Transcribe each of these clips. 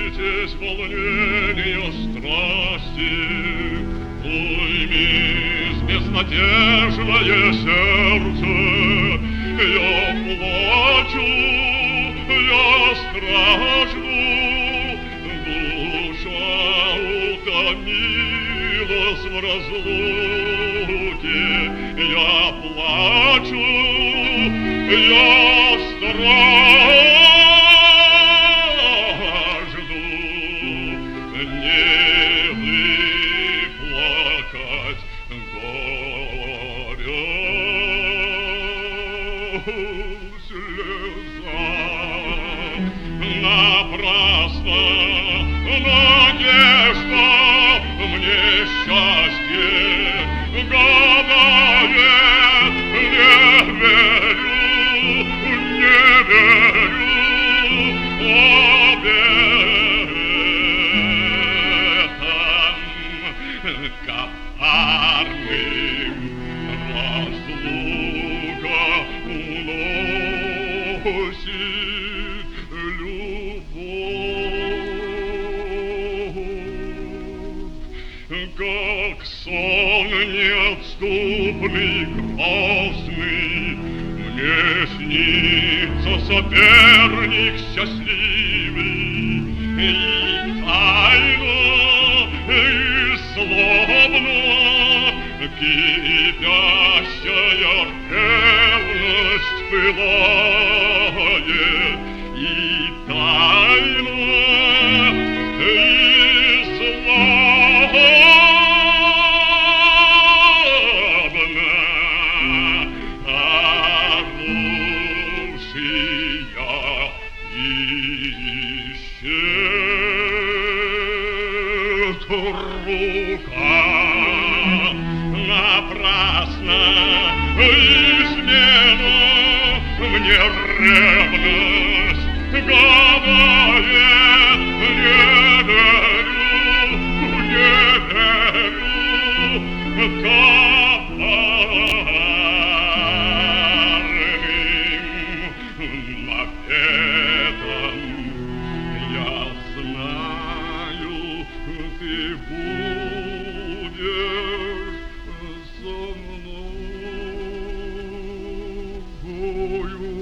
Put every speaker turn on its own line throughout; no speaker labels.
Здесь волнение страсти, уймись, безнадежное сердце. Я плачу, я стражду, душа утомилась в разлуке. Я плачу, я стражду, не выплакать горя. Слеза напрасно, надежда мне счастье гадает. Не верю, не верю обетам коварным. Разлука уносит любовь, как сон неотступный, грозный. Мне снится соперник счастливый, и тайно, и злобно кипящая ревность пылает, и тайно, и злобно, а душия ищет рука. Напрасно измена мне ревность гадает. Не верю, не верю коварным обетам. Я знаю, ты будешь со мною.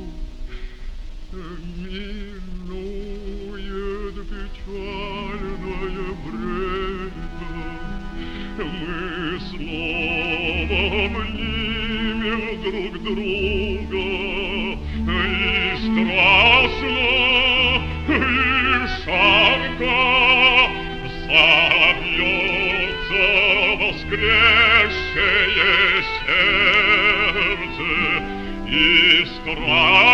Минует печальное время, мы снова обнимем друг друга, и страстно, и жарко забьется воскресшее сердце, и страстно